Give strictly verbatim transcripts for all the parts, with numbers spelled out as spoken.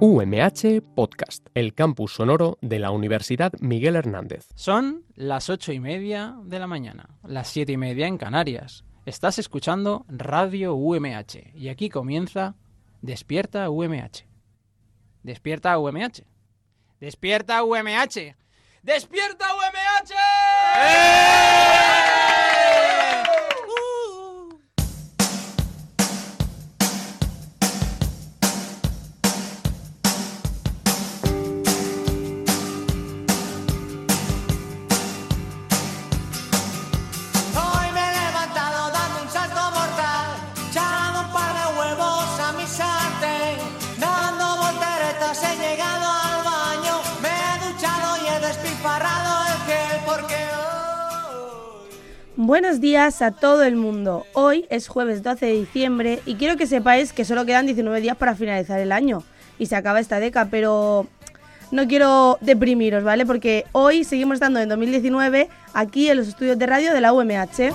U M H Podcast, el campus sonoro de la Universidad Miguel Hernández. Son las ocho y media de la mañana, las siete y media en Canarias. Estás escuchando Radio U M H y aquí comienza Despierta U M H. Despierta U M H. Despierta U M H. Despierta U M H. ¡Eh! Buenos días a todo el mundo. Hoy es jueves doce de diciembre y quiero que sepáis que solo quedan diecinueve días para finalizar el año y se acaba esta década, pero no quiero deprimiros, ¿vale? Porque hoy seguimos estando en dos mil diecinueve aquí en los estudios de radio de la U M H.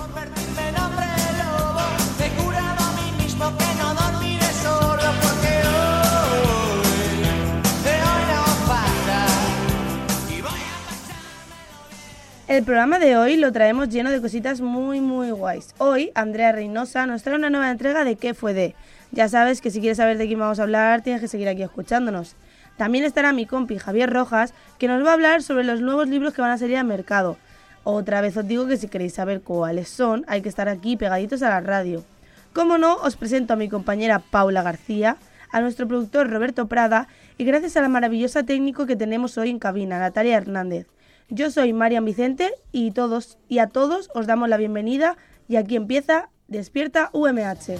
El programa de hoy lo traemos lleno de cositas muy muy guays. Hoy Andrea Reynosa nos trae una nueva entrega de ¿Qué fue de? Ya sabes que si quieres saber de quién vamos a hablar tienes que seguir aquí escuchándonos. También estará mi compi Javier Rojas, que nos va a hablar sobre los nuevos libros que van a salir al mercado. Otra vez os digo que si queréis saber cuáles son, hay que estar aquí pegaditos a la radio. Como no, os presento a mi compañera Paula García, a nuestro productor Roberto Prada y gracias a la maravillosa técnico que tenemos hoy en cabina, Natalia Hernández. Yo soy Marian Vicente y todos y a todos os damos la bienvenida y aquí empieza Despierta U M H.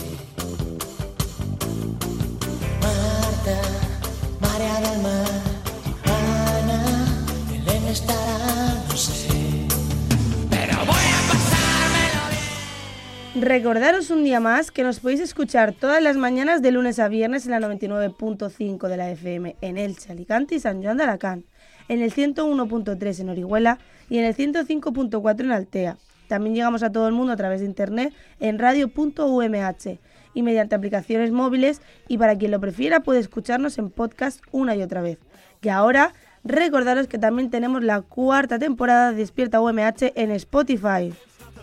Marta, María del Mar, Ana, Belén estará, no sé, pero voy a pasármelo bien. Recordaros un día más que nos podéis escuchar todas las mañanas de lunes a viernes en la noventa y nueve punto cinco de la F M en Elche, Alicante y San Joan de Alacant, en el ciento uno punto tres en Orihuela y en el ciento cinco punto cuatro en Altea. También llegamos a todo el mundo a través de internet en radio punto u eme hache y mediante aplicaciones móviles, y para quien lo prefiera puede escucharnos en podcast una y otra vez. Y ahora recordaros que también tenemos la cuarta temporada de Despierta U M H en Spotify.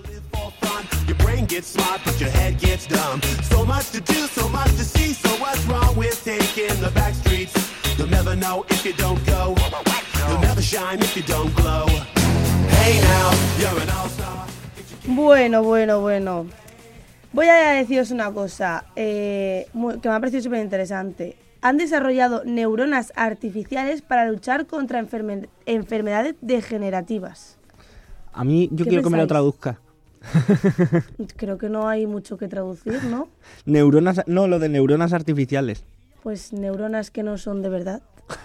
You'll never know if you don't go. You'll never shine if you don't glow. Hey now, you're an all-star. Bueno, bueno, bueno. Voy a deciros una cosa eh, muy, que me ha parecido súper interesante. Han desarrollado neuronas artificiales para luchar contra enferme- enfermedades degenerativas. A mí, yo quiero que me lo traduzca. Creo que no hay mucho que traducir, ¿no? Neuronas, no, lo de neuronas artificiales. Pues neuronas que no son de verdad.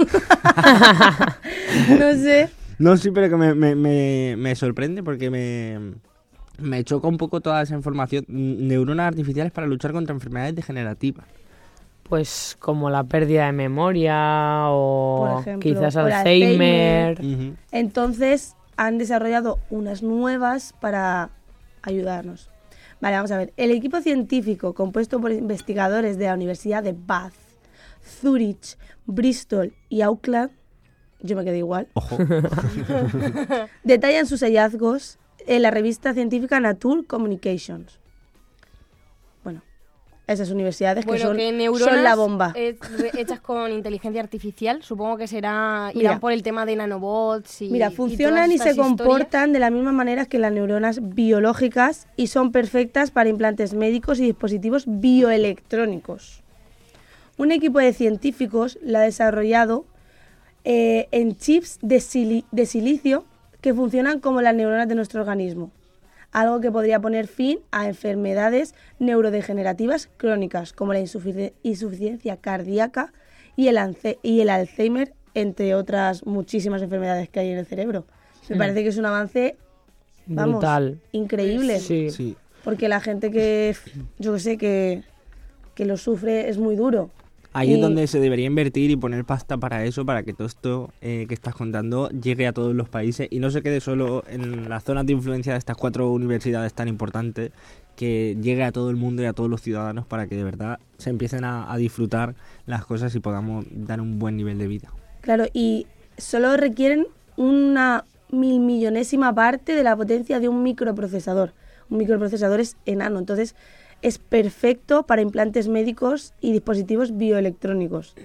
No sé. No, sí, pero que me, me, me, me sorprende porque me, me choca un poco toda esa información. Neuronas artificiales para luchar contra enfermedades degenerativas. Pues como la pérdida de memoria o Por ejemplo, quizás o Alzheimer. Alzheimer. Uh-huh. Entonces han desarrollado unas nuevas para ayudarnos. Vale, vamos a ver. El equipo científico compuesto por investigadores de la Universidad de Bath, Zurich, Bristol y Auckland, yo me quedé igual, Ojo. detallan sus hallazgos en la revista científica Nature Communications. Bueno, esas universidades bueno, que, son, que neuronas son la bomba. eh, hechas con inteligencia artificial, supongo que será Mira, irán por el tema de nanobots y Mira, funcionan y, y, y se historias. comportan de la misma manera que las neuronas biológicas y son perfectas para implantes médicos y dispositivos bioelectrónicos. Un equipo de científicos la ha desarrollado eh, en chips de, sili- de silicio que funcionan como las neuronas de nuestro organismo, algo que podría poner fin a enfermedades neurodegenerativas crónicas como la insufici- insuficiencia cardíaca y el, ance- y el Alzheimer, entre otras muchísimas enfermedades que hay en el cerebro. Me Hmm. parece que es un avance, vamos, Brutal. increíble, Sí. Sí. porque la gente que, yo que sé, que, que lo sufre es muy duro. Ahí Y- es donde se debería invertir y poner pasta para eso, para que todo esto eh, que estás contando llegue a todos los países y no se quede solo en las zonas de influencia de estas cuatro universidades tan importantes que llegue a todo el mundo y a todos los ciudadanos para que de verdad se empiecen a, a disfrutar las cosas y podamos dar un buen nivel de vida. Claro, y solo requieren una mil millonésima parte de la potencia de un microprocesador. Un microprocesador es enano, entonces es perfecto para implantes médicos y dispositivos bioelectrónicos.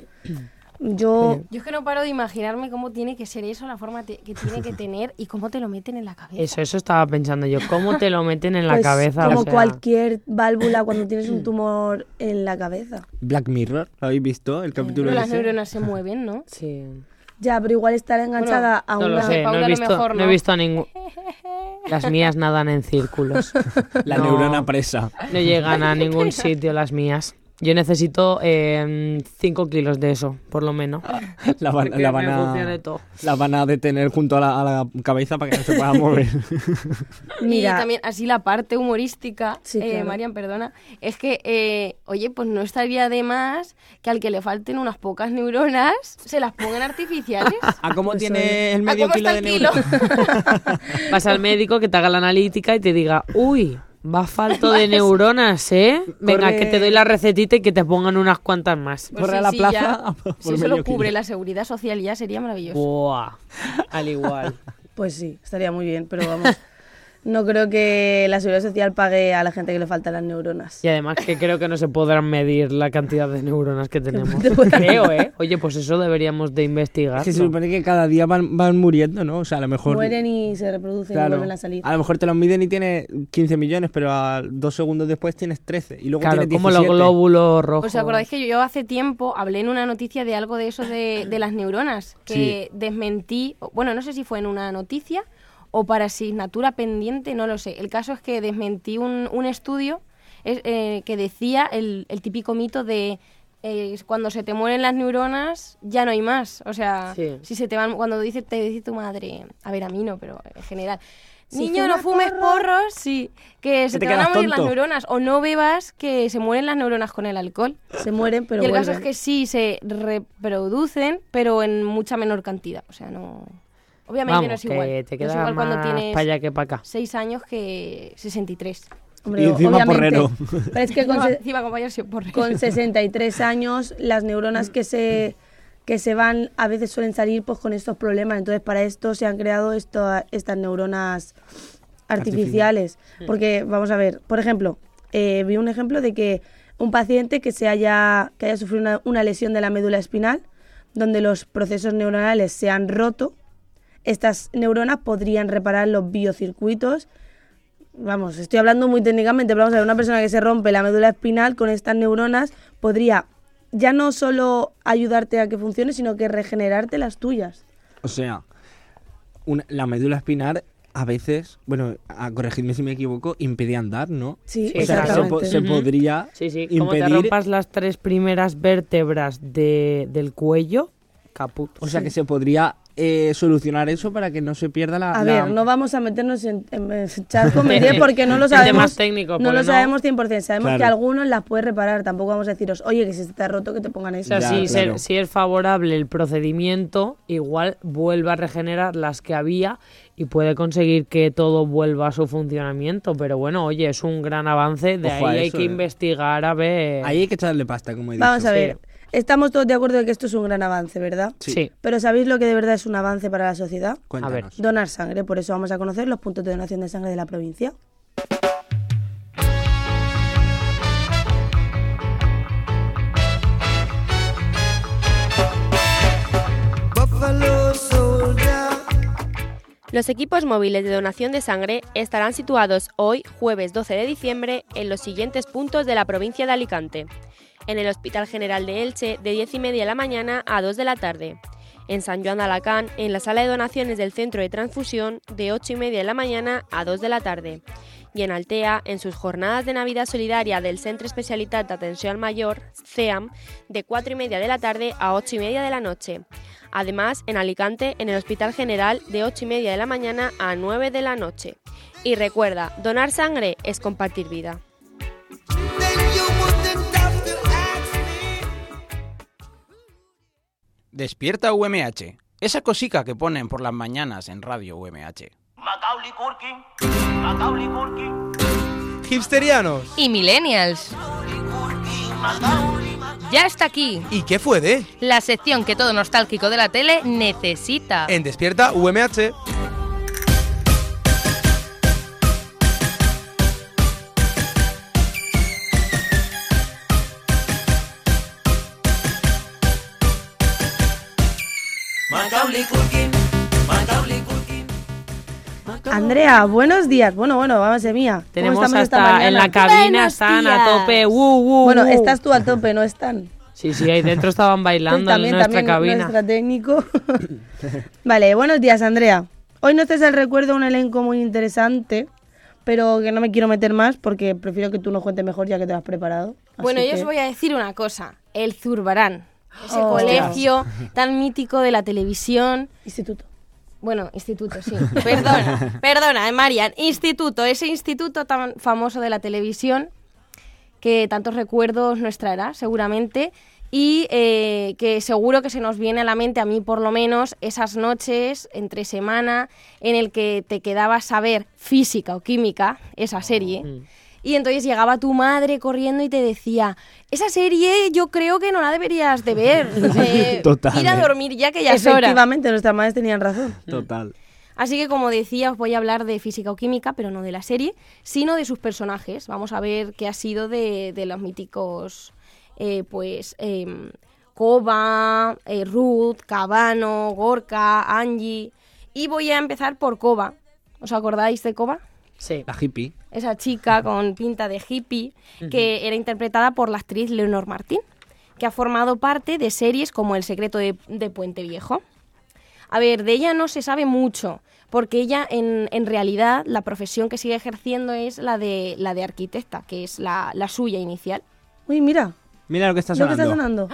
Yo... Yo es que no paro de imaginarme cómo tiene que ser eso, la forma te- que tiene que tener y cómo te lo meten en la cabeza. Eso, eso estaba pensando yo. ¿Cómo te lo meten en la pues, cabeza? como O sea, cualquier válvula cuando tienes un tumor en la cabeza. Black Mirror, ¿lo habéis visto? El capítulo Pero las ese. neuronas se mueven, ¿no? Sí. Ya, pero igual estará enganchada a No una... lo sé, Paula no he a lo visto, mejor no he no. visto a ningún... Las mías nadan en círculos. La No. neurona presa. No llegan a ningún sitio las mías. Yo necesito cinco kilos de eso, por lo menos. La van, Que la van me a, funcione todo. la van a detener junto a la, a la cabeza para que no se pueda mover. Mira, Y también así la parte humorística, Sí, eh, claro. Marian, perdona, es que, eh, oye, pues no estaría de más que al que le falten unas pocas neuronas se las pongan artificiales. ¿A cómo Pues tiene el ¿A medio cómo kilo está de el kilo? neurona? Vas al médico que te haga la analítica y te diga, uy, va falto de neuronas, ¿eh? Venga, Corre. que te doy la recetita y que te pongan unas cuantas más. Pues Corre sí, a la sí, plaza ya. a por Si eso medio lo cubre kilo. la seguridad social ya sería maravilloso. Buah, al igual. pues sí, estaría muy bien, pero vamos, no creo que la Seguridad Social pague a la gente que le faltan las neuronas. Y además que creo que no se podrán medir la cantidad de neuronas que tenemos. te puedan- Creo, ¿eh? Oye, pues eso deberíamos de investigar. Es que se supone que cada día van, van muriendo, ¿no? O sea, a lo mejor... Mueren y se reproducen y Claro, vuelven a salir. a lo mejor te los miden y tienes quince millones, pero a dos segundos después tienes trece. Y luego Claro, tienes como los diecisiete. glóbulos rojos. ¿Os acordáis que yo, yo hace tiempo hablé en una noticia de algo de eso de, de las neuronas? Que desmentí, o- bueno, no sé si fue en una noticia o para asignatura pendiente, no lo sé. El caso es que desmentí un, un estudio es, eh, que decía el, el típico mito de eh, cuando se te mueren las neuronas ya no hay más. O sea, Sí. si se te van, cuando dice, te dice tu madre, a ver, a mí no, pero en general... Si Niño, no fumas fumes porros, porros, sí, que se te te van a quedas morir las tonto. neuronas. O no bebas, que se mueren las neuronas con el alcohol. Se mueren, pero y el caso vuelven. es que sí se reproducen, pero en mucha menor cantidad. O sea, no. Obviamente Vamos, no es que igual. te No es queda igual cuando más tienes para allá que para acá. seis años que sesenta y tres. Hombre, Y encima obviamente. porrero. Pero es que con, No, se- encima acompañarse por con sesenta y tres años las neuronas que se que se van a veces suelen salir pues con estos problemas. Entonces para esto se han creado esto, estas neuronas artificiales. Porque, vamos a ver, por ejemplo, eh, vi un ejemplo de que un paciente que se haya, que haya sufrido una, una lesión de la médula espinal, donde los procesos neuronales se han roto, estas neuronas podrían reparar los biocircuitos. Vamos, estoy hablando muy técnicamente, pero vamos a ver, una persona que se rompe la médula espinal con estas neuronas podría ya no solo ayudarte a que funcione, sino que regenerarte las tuyas. O sea, una- la médula espinal a veces, bueno, a, corregidme si me equivoco, impide andar, ¿no? Sí, Sí, O sea, se, exactamente. po- se Ujú. podría Sí, sí, como te impedir... rompas las tres primeras vértebras de, del cuello, caput. O sea, que se podría eh, solucionar eso para que no se pierda la... A la- ver, no vamos a meternos en, en charco meter porque no lo En temas sabemos. técnicos, no porque lo no- sabemos cien por ciento. Sabemos Claro. que algunos las puedes reparar. Tampoco vamos a deciros, oye, que si se te ha roto, que te pongan O eso. sea, Ya, si, se- claro. si es favorable el procedimiento, igual vuelve a regenerar las que había y puede conseguir que todo vuelva a su funcionamiento. Pero bueno, oye, es un gran avance. De Ojo a ahí hay eso, que eh. investigar a ver. Ahí hay que echarle pasta, como he dicho. Vamos a ver. Estamos todos de acuerdo de que esto es un gran avance, ¿verdad? Sí. Sí. Pero ¿sabéis lo que de verdad es un avance para la sociedad? Cuéntanos. Donar sangre. Por eso vamos a conocer los puntos de donación de sangre de la provincia. Buffalo soldier. Los equipos móviles de donación de sangre estarán situados hoy, jueves doce de diciembre, en los siguientes puntos de la provincia de Alicante. En el Hospital General de Elche, de diez y media de la mañana a dos de la tarde. En San Joan de Alacant, en la sala de donaciones del Centro de Transfusión, de ocho y media de la mañana a dos de la tarde. Y en Altea, en sus jornadas de Navidad Solidaria del Centre Especialitat d'Atenció al Mayor, C E A M, de cuatro y media de la tarde a ocho y media de la noche. Además, en Alicante, en el Hospital General, de ocho y media de la mañana a nueve de la noche. Y recuerda, donar sangre es compartir vida. Then you wouldn't have to ask me. Despierta U M H, esa cosica que ponen por las mañanas en Radio U M H. Macaulay Culkin, Macaulay Culkin. hipsterianos y millennials. Ya está aquí. ¿Y qué fue de? La sección que todo nostálgico de la tele necesita. En Despierta U M H. Andrea, buenos días. Bueno, bueno, vamos a mía. Tenemos ¿Cómo estamos esta hasta mañana? en la cabina, Buenos están días. a tope. Uh, uh, Bueno, uh. estás tú a tope, no están. Sí, sí, ahí dentro estaban bailando también, en nuestra también cabina. nuestra técnico. Vale, buenos días, Andrea. Hoy nos traes el recuerdo un elenco muy interesante, pero que no me quiero meter más porque prefiero que tú nos cuentes mejor ya que te lo has preparado. Así Bueno, yo que- os voy a decir una cosa. El Zurbarán. Ese Oh. colegio tan mítico de la televisión. Instituto. Bueno, instituto, sí. Perdona, perdona, eh, Marian. Instituto, ese instituto tan famoso de la televisión que tantos recuerdos nos traerá, seguramente. Y eh, que seguro que se nos viene a la mente, a mí por lo menos, esas noches entre semana en el que te quedabas a ver Física o Química, esa serie. Mm. Y entonces llegaba tu madre corriendo y te decía, esa serie yo creo que no la deberías de ver. Eh, Total, ir a eh. dormir ya que ya es hora. Efectivamente, nuestras madres tenían razón. Total. Así que, como decía, os voy a hablar de Física o Química, pero no de la serie, sino de sus personajes. Vamos a ver qué ha sido de, de los míticos, eh, pues, eh, Koba, eh, Ruth, Cabano, Gorka, Angie. Y voy a empezar por Koba. ¿Os acordáis de Koba? Sí. La hippie. Esa chica con pinta de hippie, que era interpretada por la actriz Leonor Martín, que ha formado parte de series como El secreto de, de Puente Viejo. A ver, de ella no se sabe mucho, porque ella en, en realidad la profesión que sigue ejerciendo es la de, la de arquitecta, que es la, la suya inicial. Uy, mira, Mira lo que está lo que sonando. está sonando.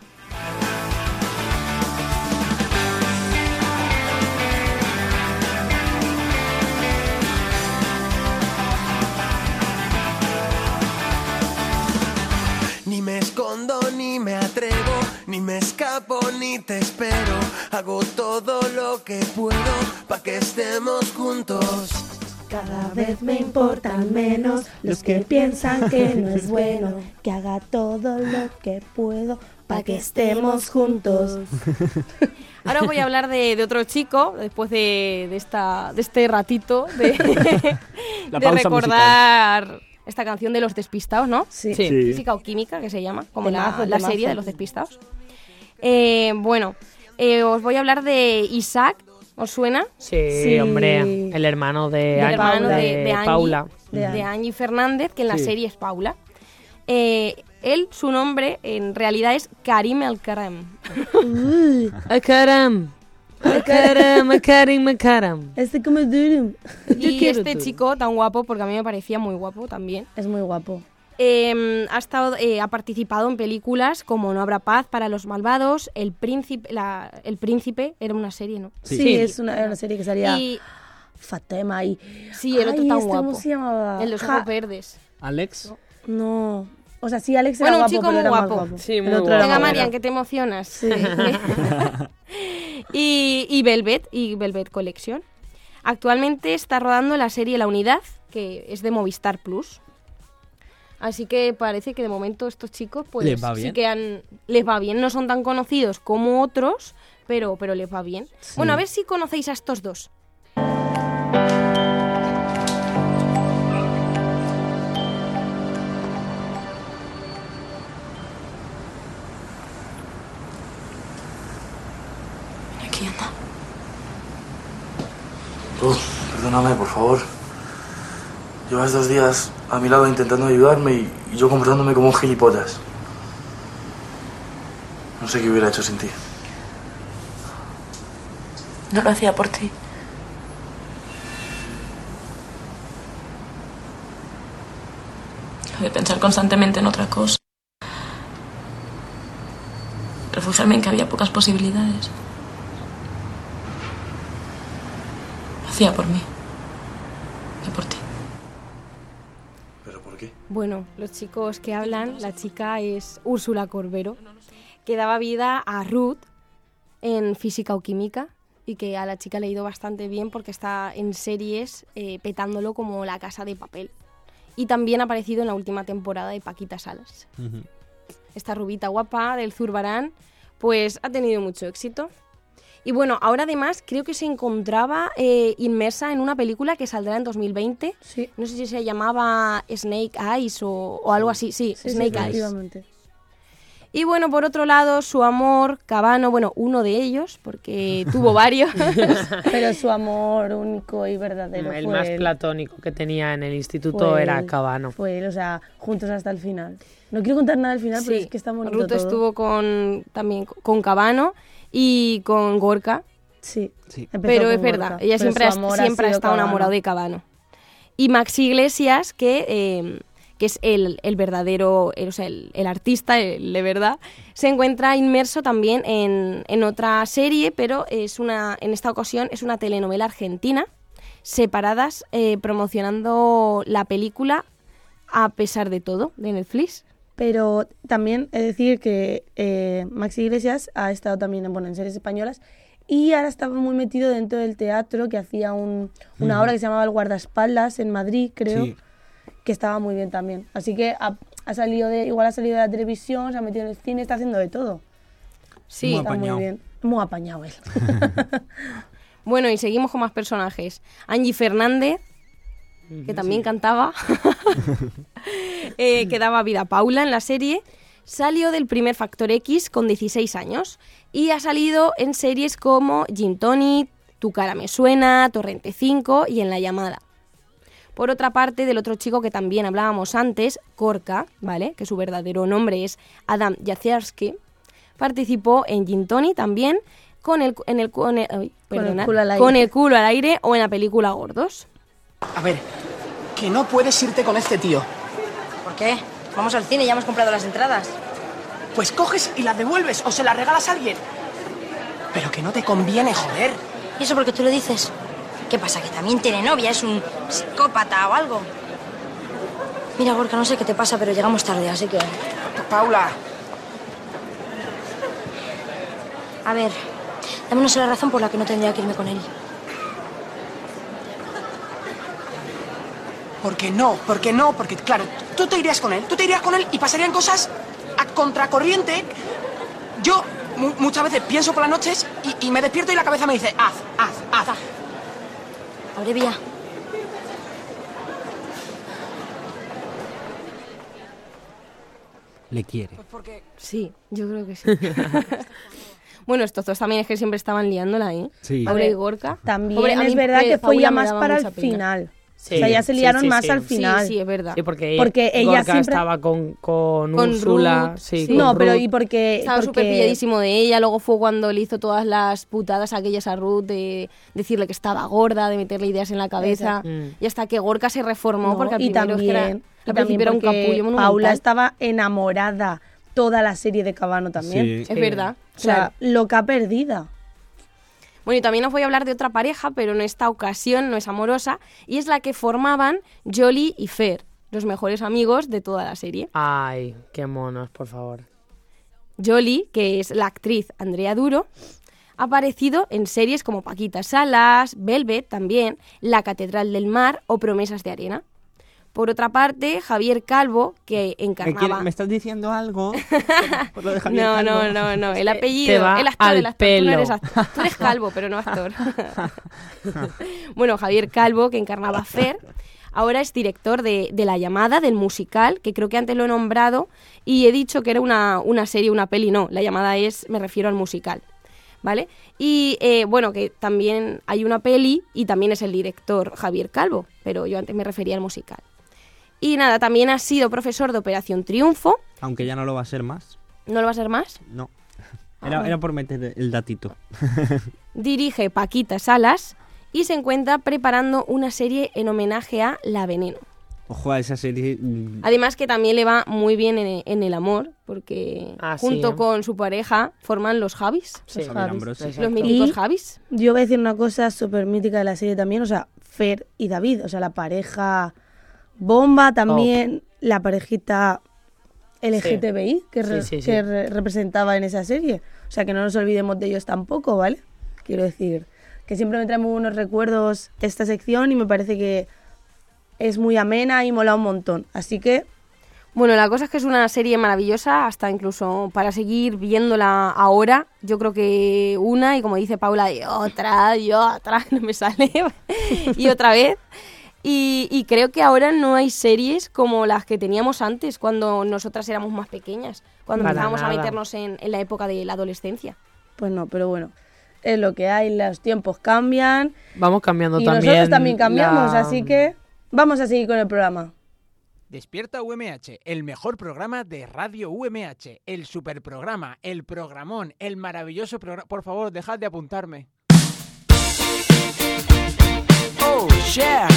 Ni me escondo, ni me atrevo, ni me escapo, ni te espero. Hago todo lo que puedo pa' que estemos juntos. Cada vez me importan menos los que piensan que no es bueno, que haga todo lo que puedo para que estemos juntos. Ahora os voy a hablar de, de otro chico, después de, de, esta, de este ratito de, La de pausa recordar esta canción de Los Despistados, ¿no? Sí. Sí. Sí. Física o Química, que se llama, como la, Temazo, la temazo. serie de Los Despistados. Eh, bueno, eh, os voy a hablar de Isaac, ¿os suena? Sí, Sí. hombre, el hermano de, El An- hermano de, de de Angie, Paula. De de Angie. Angie Fernández, que en la Sí. serie es Paula. Eh, él, su nombre, en realidad es Karim El Karam. Uy, Akaram, Akaram, Akarim, Akaram. este como duro. Y quiero este todo. chico tan guapo, porque a mí me parecía muy guapo también, Es muy guapo. eh, ha, estado, eh, ha participado en películas como No habrá paz para los malvados, El Príncipe, la, El Príncipe, era una serie, ¿no? Sí, Sí. es una, era una serie que salía Y Fatema y... sí, el otro Ay, tan este, guapo. ¿cómo se llamaba? El de los Ja- ojos verdes. Alex. No. O sea, sí, Alex Bueno, era un guapo, chico pero muy era más guapo. guapo. Sí, El muy otro guapo. era Venga, más Marian, bueno. que te emocionas. Sí. y, y Velvet, y Velvet Collection. Actualmente está rodando la serie La Unidad, que es de Movistar Plus. Así que parece que de momento estos chicos pues Les va sí bien. que han, les va bien. No son tan conocidos como otros, pero, pero les va bien. Bueno, a ver si conocéis a estos dos. Aquí anda. Ruth, perdóname, por favor. Llevas dos días a mi lado intentando ayudarme y, y yo comportándome como un gilipollas. No sé qué hubiera hecho sin ti. No lo hacía por ti. Lo de pensar constantemente en otra cosa. Refugiarme en que había pocas posibilidades. Lo hacía por mí. Y por ti. ¿Pero por qué? Bueno, los chicos que hablan, la chica es Úrsula Corbero, que daba vida a Ruth en Física o Química y que a la chica le ha ido bastante bien porque está en series eh, petándolo como La Casa de Papel. y también ha aparecido en la última temporada de Paquita Salas. Ujú. Esta rubita guapa del Zurbarán, pues ha tenido mucho éxito. Y bueno, ahora además creo que se encontraba eh, inmersa en una película que saldrá en dos mil veinte. Sí. No sé si se llamaba Snake Eyes o, o algo así. Sí, Sí, sí, Snake Eyes. efectivamente. Y bueno, por otro lado, su amor, Cabano, bueno, uno de ellos, porque tuvo varios. Pero su amor único y verdadero El fue más él. platónico que tenía en el instituto Fue era él. Cabano. Fue él, o sea, juntos hasta el final. No quiero contar nada del final, pero Sí, es que está bonito Ruto todo. estuvo con, también con Cabano y con Gorka. Sí, Sí. empezó Pero con es verdad, Gorka, ella pero siempre, su ha, amor siempre ha sido estado Cabano. enamorado de Cabano. Y Max Iglesias, que, eh, que es el, el verdadero, el, o sea, el, el artista, el de verdad, se encuentra inmerso también en, en otra serie, pero es una, en esta ocasión es una telenovela argentina, Separadas, eh, promocionando la película A pesar de todo, de Netflix. Pero también he de decir que eh, Max Iglesias ha estado también en, bueno, en series españolas y ahora estaba muy metido dentro del teatro, que hacía un, una Ujú. obra que se llamaba El guardaespaldas en Madrid, creo, Sí. que estaba muy bien también. Así que ha, ha salido de, igual ha salido de la televisión, se ha metido en el cine, está haciendo de todo. Sí, Muy Está apañado. muy bien. Muy apañado él. Bueno, y seguimos con más personajes. Angie Fernández, que también cantaba, eh, que daba vida a Paula en la serie, salió del primer Factor X con dieciséis años y ha salido en series como Gin Tonic, Tu cara me suena, Torrente cinco y En la llamada. Por otra parte, del otro chico que también hablábamos antes, Gorka, ¿vale?, que su verdadero nombre es Adam Jacierski, participó en Gin Tonic también con el, en el, con el, ay, Con el perdonad, culo al aire. con el culo al aire o en la película Gordos. A ver, que no puedes irte con este tío. ¿Por qué? Vamos al cine, ya hemos comprado las entradas. Pues coges y las devuelves o se las regalas a alguien. Pero que no te conviene, joder. ¿Y eso porque tú lo dices? ¿Qué pasa, que también tiene novia? ¿Es un psicópata o algo? Mira, Gorka, no sé qué te pasa, pero llegamos tarde, así que... Paula. A ver, dame una sola razón por la que no tendría que irme con él. ¿Por qué no? ¿Por qué no? Porque, claro, tú te irías con él, tú te irías con él y pasarían cosas a contracorriente. Yo mu- muchas veces pienso por las noches y, y me despierto y la cabeza me dice, haz, haz, haz. Aurevia. Le quiere. Sí, yo creo que sí. Bueno, estos dos también es que siempre estaban liándola, ¿eh? Sí. Paula y Gorka. También Pobre, a es mí, verdad eh, que fue Paula ya me más daba para el mucha pena. final. Sí, O sea, ya se sí, liaron sí, más sí. al Sí, final. Sí, es verdad. Sí, porque, Porque ella Gorka siempre- estaba con, con, Con Úrsula. Ruth, Sí, sí. con No, pero Ruth. y porque... Estaba porque- súper pilladísimo de ella, luego fue cuando le hizo todas las putadas aquellas a Ruth de decirle que estaba gorda, de meterle ideas en la cabeza, Exacto. Mm. y hasta que Gorka se reformó, No, porque al y primero es que era, también, y al también principio era un porque capullo monumental. Paula estaba enamorada toda la serie de Cabano también. Sí. Es verdad, O sea, claro. loca perdida. Bueno, y también os voy a hablar de otra pareja, pero en esta ocasión no es amorosa, y es la que formaban Jolie y Fer, los mejores amigos de toda la serie. Ay, qué monos, por favor. Jolie, que es la actriz Andrea Duro, ha aparecido en series como Paquita Salas, Velvet también, La Catedral del Mar o Promesas de Arena. Por otra parte, Javier Calvo, que ¿Me, quiere- encarnaba... ¿Me estás diciendo algo? Por lo de Javier No, Calvo. no, no, no, el Te apellido, va el actor, al el actor, tú no pelo. eres actor. Tú eres calvo, pero no actor. Bueno, Javier Calvo, que encarnaba a Fer, ahora es director de, de La Llamada, del musical, que creo que antes lo he nombrado, y he dicho que era una, una serie, una peli, no, La Llamada es, me refiero al musical, ¿vale? Y eh, bueno, que también hay una peli y también es el director Javier Calvo, pero yo antes me refería al musical. Y nada, también ha sido profesor de Operación Triunfo, Aunque ya no lo va a ser más. ¿no lo va a ser más? No. Ah, Era, bueno. era por meter el datito. Dirige Paquita Salas y se encuentra preparando una serie en homenaje a La Veneno. Ojo a esa serie. mm, Además que también le va muy bien en, en el amor, porque Ah, junto sí. con su pareja forman los Javis, Sí, Los Javier Javis. Ambrosi. Exacto. los míticos Y- Javis. Yo voy a decir una cosa súper mítica de la serie también, o sea, Fer y David, o sea, la pareja bomba también, la parejita L G T B I que, re- Sí, sí, sí. que re- representaba en esa serie. O sea, que no nos olvidemos de ellos tampoco, ¿vale? Quiero decir, que siempre me trae muy buenos recuerdos esta sección y me parece que es muy amena y mola un montón. Así que... Bueno, la cosa es que es una serie maravillosa, hasta incluso para seguir viéndola ahora. Yo creo que una, y como dice Paula, y otra, y otra, no me sale, y otra vez. Y, y creo que ahora no hay series como las que teníamos antes, cuando nosotras éramos más pequeñas, cuando Para empezábamos nada. a meternos en, en la época de la adolescencia. Pues no, pero bueno, es lo que hay, los tiempos cambian. Vamos cambiando Y también. nosotros también cambiamos, la- así que vamos a seguir con el programa. Despierta U M H, el mejor programa de Radio U M H, el superprograma, el programón, el maravilloso programa. Por favor, dejad de apuntarme. Oh, yeah.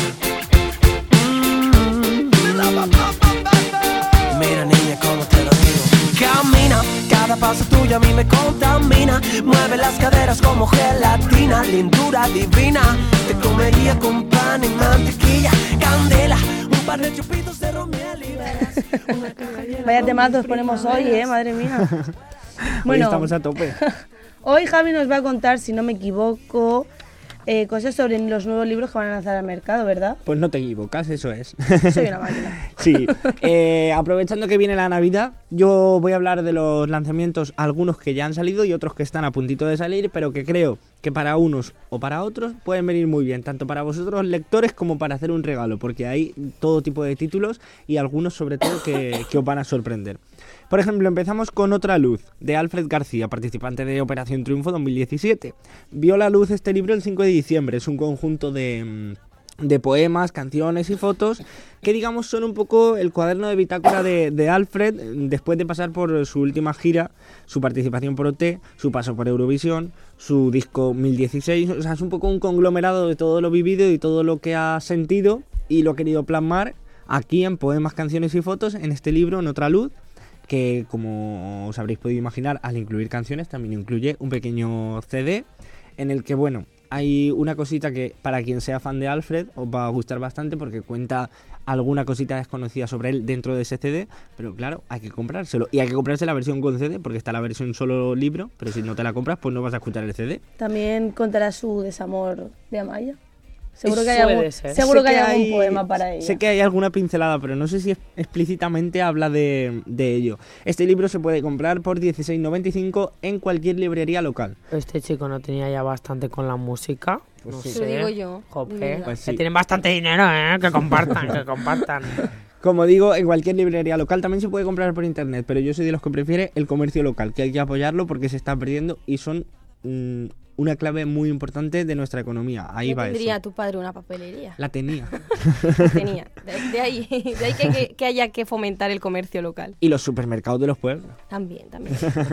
Mira, niña, cómo te lo digo. Camina, cada paso tuyo a mí me contamina. Mueve las caderas como gelatina, lindura divina. Te comería con pan y mantequilla, candela, un par de chupitos de romiel y velas. Una caja llena Vaya con temazos mis ponemos hoy, primaveras. eh, madre mía. Hoy Bueno, estamos a tope. hoy Javi nos va a contar, si no me equivoco, eh, cosas sobre los nuevos libros que van a lanzar al mercado, ¿verdad? Pues no te equivocas, eso es. Soy una máquina. Sí, eh, aprovechando que viene la Navidad, yo voy a hablar de los lanzamientos, algunos que ya han salido y otros que están a puntito de salir, pero que creo que para unos o para otros pueden venir muy bien, tanto para vosotros lectores como para hacer un regalo, porque hay todo tipo de títulos y algunos sobre todo que, que os van a sorprender. Por ejemplo, empezamos con Otra Luz, de Alfred García, participante de Operación Triunfo dos mil diecisiete. Vio la luz este libro el cinco de diciembre, es un conjunto de... de poemas, canciones y fotos que digamos son un poco el cuaderno de bitácora de, de Alfred después de pasar por su última gira, su participación por O T, su paso por Eurovisión, su disco mil dieciséis, o sea, es un poco un conglomerado de todo lo vivido y todo lo que ha sentido y lo ha querido plasmar aquí en poemas, canciones y fotos en este libro, En Otra Luz, que como os habréis podido imaginar, al incluir canciones también incluye un pequeño C D en el que, bueno, hay una cosita que para quien sea fan de Alfred os va a gustar bastante porque cuenta alguna cosita desconocida sobre él dentro de ese C D, pero claro, hay que comprárselo. Y hay que comprarse la versión con C D porque está la versión solo libro, pero si no te la compras pues no vas a escuchar el C D. También contará su desamor de Amaya. Seguro que hay Puede algún, ser. seguro Sé que hay que algún hay- poema para ella. Sé que hay alguna pincelada, pero no sé si es- explícitamente habla de, de ello. Este libro se puede comprar por dieciséis noventa y cinco en cualquier librería local. Este chico no tenía ya bastante con la música. Pues no sí. sé. Lo digo yo. Jope. de verdad. Pues Que sí. tienen bastante dinero, ¿eh? Que compartan, que compartan. Como digo, en cualquier librería local también se puede comprar por internet, pero yo soy de los que prefiere el comercio local, que hay que apoyarlo porque se está perdiendo y son mm, una clave muy importante de nuestra economía. Ahí Ya va tendría eso. tu padre una papelería. La tenía. Tenía. De, de ahí, de ahí que, que- que haya que fomentar el comercio local. Y los supermercados de los pueblos. También, también.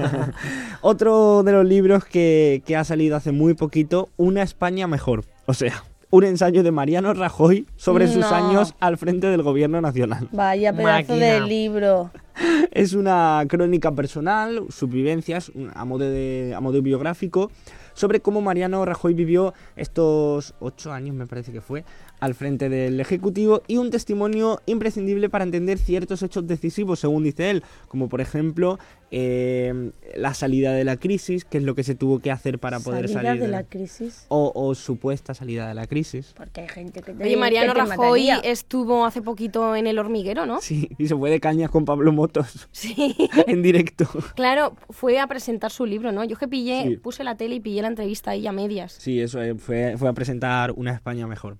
Otro de los libros que, que ha salido hace muy poquito, Una España Mejor. O sea, un ensayo de Mariano Rajoy sobre sus No. años al frente del gobierno nacional. Vaya pedazo Máquina. de libro. Es una crónica personal, sus vivencias, un- a modo de, a modo biográfico, sobre cómo Mariano Rajoy vivió estos ocho años, me parece que fue, al frente del Ejecutivo, y un testimonio imprescindible para entender ciertos hechos decisivos, según dice él, como por ejemplo eh, la salida de la crisis, que es lo que se tuvo que hacer para poder Salida salir de la crisis. o, o supuesta salida de la crisis. Porque hay gente que te Oye, Mariano que te Rajoy mataría. estuvo hace poquito en El Hormiguero, ¿no? Sí, y se fue de cañas con Pablo Motos Sí. en directo. Claro, fue a presentar su libro, ¿no? Yo es que pillé, Sí. puse la tele y pillé la entrevista ahí a medias. Sí, eso eh, fue, fue a presentar Una España Mejor.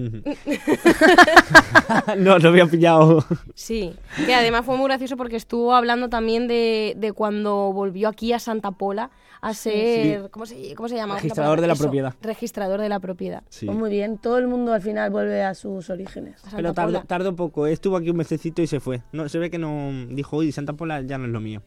No, no había pillado. Sí, que además fue muy gracioso porque estuvo hablando también de, de cuando volvió aquí a Santa Pola a ser, Sí. ¿cómo se, cómo se llama? Registrador de la Eso, propiedad. Registrador de la propiedad. Sí. Pues muy bien, todo el mundo al final vuelve a sus orígenes. A Santa Pero tardó, Pola. tardó poco, estuvo aquí un mesecito y se fue. No, se ve que no dijo, uy, Santa Pola ya no es lo mío.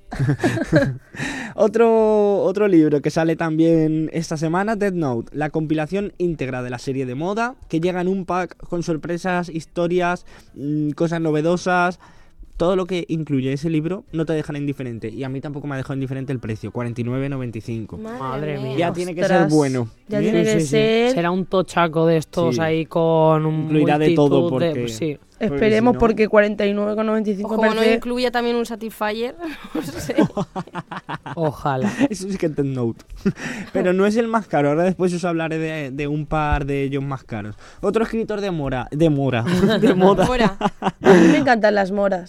otro, otro libro que sale también esta semana, Death Note, la compilación íntegra de la serie de moda, que llega en un pack con sorpresas, historias, mmm, cosas novedosas. Todo lo que incluye ese libro no te dejan indiferente. Y a mí tampoco me ha dejado indiferente el precio, cuarenta y nueve noventa y cinco. Madre mía. Ya tiene que Ostras. ser bueno. Ya ¿Bien? tiene que Sí, sí, sí. ser... Será un tochaco de estos Sí. ahí con un Incluirá de multitud todo porque- de- sí. Esperemos, si no- porque cuarenta y nueve con noventa y cinco Ojo, me no parece... incluya también un Satisfyer. No sé. Ojalá. Eso sí que es Death Note. Pero no es el más caro. Ahora después os hablaré de, de un par de ellos más caros. Otro escritor de mora, de mora, de moda. Mora. A mí me encantan las moras.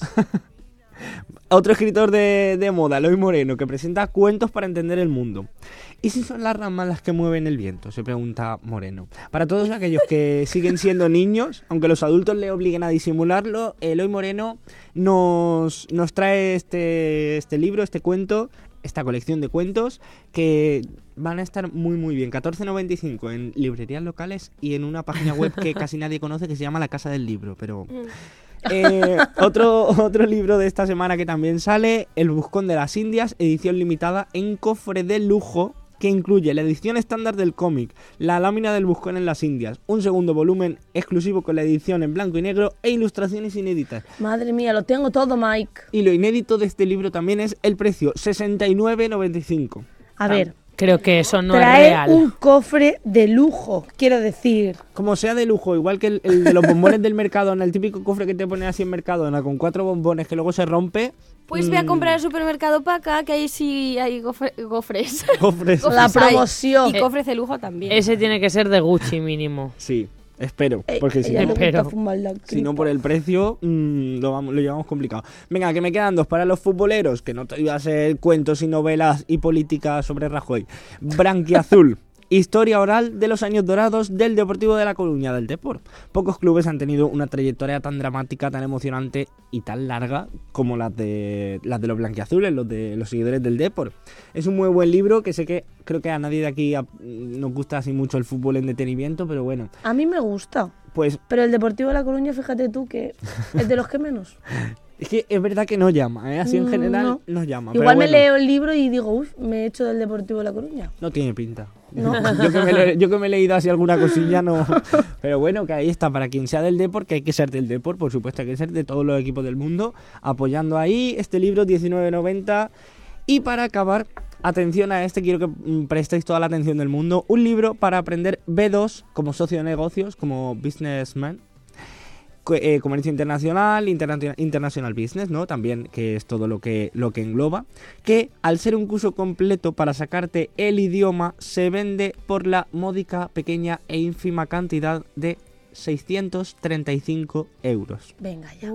Otro escritor de, de moda, Eloy Moreno, que presenta cuentos para entender el mundo. ¿Y si son las ramas las que mueven el viento?, se pregunta Moreno. Para todos aquellos que siguen siendo niños, aunque los adultos le obliguen a disimularlo, Eloy Moreno nos, nos trae este, este libro, este cuento, esta colección de cuentos que van a estar muy muy bien. catorce noventa y cinco en librerías locales y en una página web que casi nadie conoce que se llama La Casa del Libro, pero... Eh, otro, otro libro de esta semana que también sale, El Buscón de las Indias, edición limitada en cofre de lujo, que incluye la edición estándar del cómic, la lámina del Buscón en las Indias, un segundo volumen exclusivo con la edición en blanco y negro e ilustraciones inéditas. Madre mía, lo tengo todo, Mike. Y lo inédito de este libro también es el precio, sesenta y nueve noventa y cinco. A ver, Creo que eso no es trae real. un cofre de lujo, quiero decir. Como sea de lujo, igual que el, el de los bombones del Mercadona, el típico cofre que te ponen así en Mercadona con cuatro bombones que luego se rompe. Pues voy a mm, comprar al supermercado para acá, que ahí sí hay gofre- gofres. Cofres. Gofres La hay. promoción. Y cofres de lujo también. Ese tiene que ser de Gucci mínimo. Sí, espero, Eh, porque si ella no... le gusta Pero- fumar la Si no, cripa. por el precio, mmm, lo, vamos, lo llevamos complicado. Venga, que me quedan dos para los futboleros, que no te iba a ser cuentos y novelas y política sobre Rajoy. Branquiazul, historia oral de los años dorados del Deportivo de La Coruña, del Depor. Pocos clubes han tenido una trayectoria tan dramática, tan emocionante y tan larga como las de las de los blanquiazules, los de los seguidores del Depor. Es un muy buen libro que sé que creo que a nadie de aquí a- nos gusta así mucho el fútbol en detenimiento, pero bueno, A mí me gusta. pues Pero el Deportivo de La Coruña, fíjate tú, que es de los que menos. es que es verdad que no llama, ¿eh? Así en Mm, general no. nos llama. Igual pero me bueno, leo el libro y digo, uff, me he hecho del Deportivo de La Coruña. no tiene pinta. No. yo, que me le- yo que me he leído así alguna cosilla, no. Pero bueno, que ahí está, para quien sea del Depor, que hay que ser del Depor, por supuesto, hay que ser de todos los equipos del mundo, apoyando ahí este libro, diecinueve noventa. Y para acabar, atención a este, quiero que mm, prestéis toda la atención del mundo, un libro para aprender B dos como socio de negocios, como businessman. Co- eh, comercio internacional, interna- international business, ¿no? También, que es todo lo que, lo que engloba, que al ser un curso completo para sacarte el idioma, se vende por la módica, pequeña e ínfima cantidad de seiscientos treinta y cinco euros. Venga ya.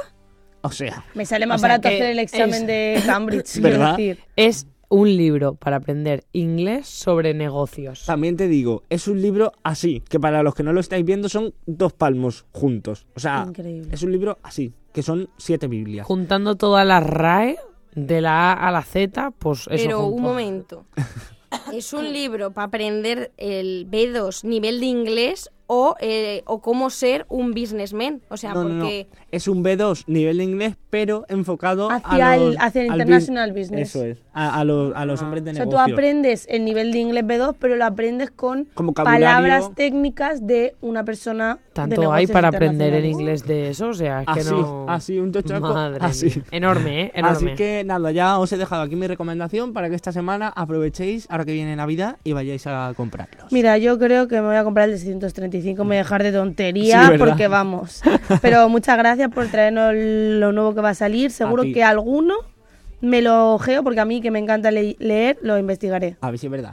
O sea, Me sale más O sea barato que hacer el examen es- de Cambridge, quiero ¿Verdad? decir. Es un libro para aprender inglés sobre negocios. también te digo, es un libro así, que para los que no lo estáis viendo son dos palmos juntos. O sea, Increíble. es un libro así, que son siete Biblias. Juntando todas las R A E, de la A a la Z, pues eso Pero junto. un momento. ¿Es un libro para aprender el B dos nivel de inglés o, eh, o cómo ser un businessman? O sea, No, no, no. porque... Es un B dos nivel de inglés, pero enfocado Hacia a el- los, hacia el al international bus- business. Eso es, a, a los, a los hombres de O sea, tú negocio. aprendes el nivel de inglés B dos, pero lo aprendes con Con vocabulario. palabras técnicas de una persona de Tanto hay negocios para aprender en internacionales. inglés de eso, o sea, es que Así, no... así, un tochaco, Madre así. mía. Enorme, ¿eh? Enorme. Así que nada, ya os he dejado aquí mi recomendación para que esta semana aprovechéis, ahora que viene Navidad, y vayáis a comprarlos. Mira, yo creo que me voy a comprar el de seiscientos treinta y cinco, me voy a dejar de tontería, Sí, ¿verdad? porque vamos. Pero muchas gracias por traernos lo nuevo que va a salir. Seguro ti. que alguno me lo ojeo, porque a mí que me encanta le- leer, lo investigaré. A ver si es verdad.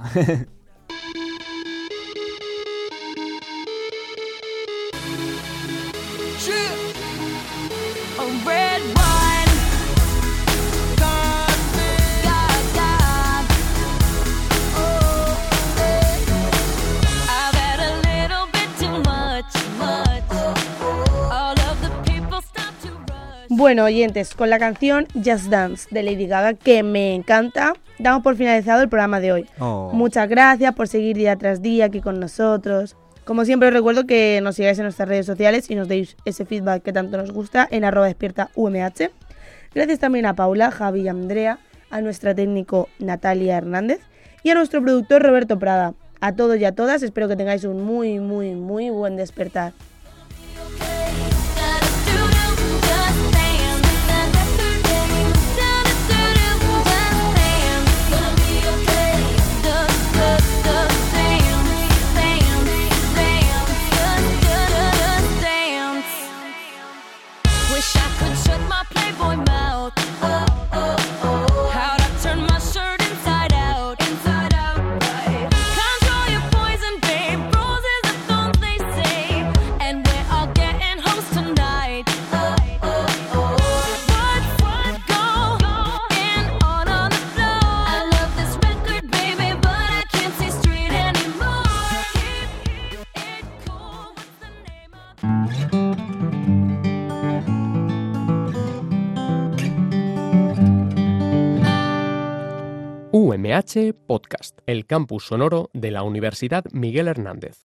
A red wine. God, God, God. Oh, eh. I've had a little bit too much, much. All of the people stop to rush. Bueno, oyentes, con la canción Just Dance de Lady Gaga, que me encanta, damos por finalizado el programa de hoy. Oh. Muchas gracias por seguir día tras día aquí con nosotros. Como siempre os recuerdo que nos sigáis en nuestras redes sociales y nos deis ese feedback que tanto nos gusta en arroba despierta U M H. Gracias también a Paula, Javi y Andrea, a nuestra técnico Natalia Hernández y a nuestro productor Roberto Prada. A todos y a todas, espero que tengáis un muy, muy, muy buen despertar. U M H Podcast, el campus sonoro de la Universidad Miguel Hernández.